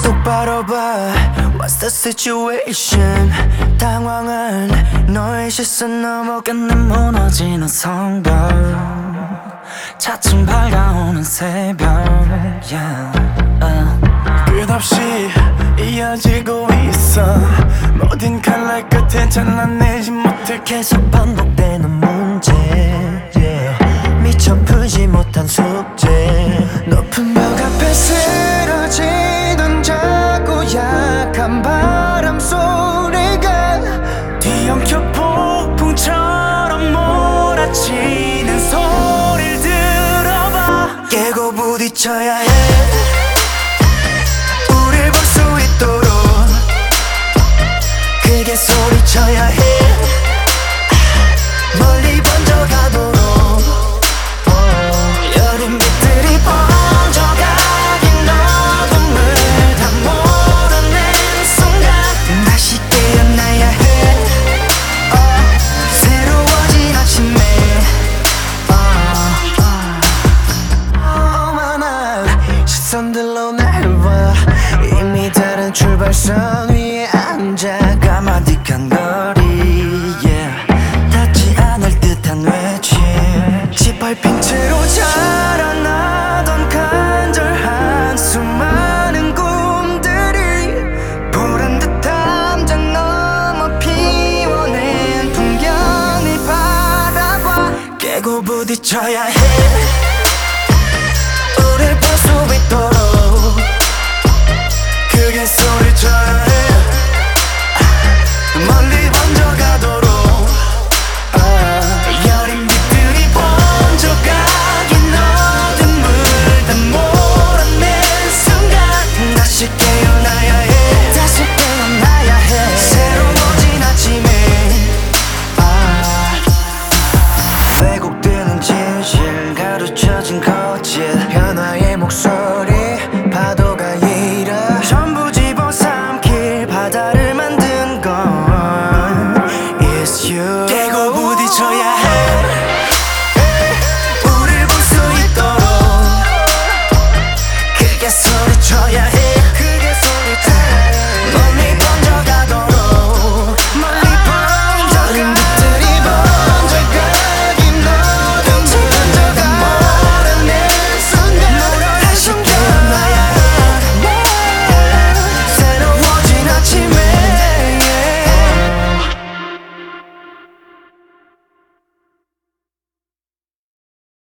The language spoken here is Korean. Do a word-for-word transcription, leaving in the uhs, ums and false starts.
똑바로 봐 What's the situation 당황한 너의 시선 넘어 끝내 무너지는 성벽 차츰 밝아오는 새벽 yeah. uh. 끝없이 이어지고 있어 모든 칼날 끝에 잘라내지 못해 계속 반복되는 문제 yeah. 미처 풀지 못한 숙제 높은 벽 앞에 쓰러지던 작고 약한 바람 소리가 뒤엉켜 폭풍처럼 몰아치는 소리를 들어봐 깨고 부딪혀야 해 우릴 볼 수 있도록 크게 소리쳐야 해 멀리 번져가도록 여린 빛들이 번져가긴 어둠을 다 몰아낸 순간 다시 깨어나야 해 oh, 새로워진 아침에 시선들로 날 봐 이미 다른 출발선 위에 앉아 까마득한 거리 yeah. 닿지 않을 듯한 외침 짓밟힌 채로 자라나던 간절한 수많은 꿈들이 보란 듯한 담장 넘어 피워낸 풍경을 바라봐 깨고 부딪혀야 해 우릴 볼 수 있도록 크게 소리쳐야 해 멀리 번져가도록 uh, 여린 빛들이 번져가긴 어둠을 다 몰아낸 순간 다시 깨어나야 해 다시 깨어나야 해 새로워진 아침에 uh, 왜곡되는 진실 가르쳐진 거짓 변화의 목소리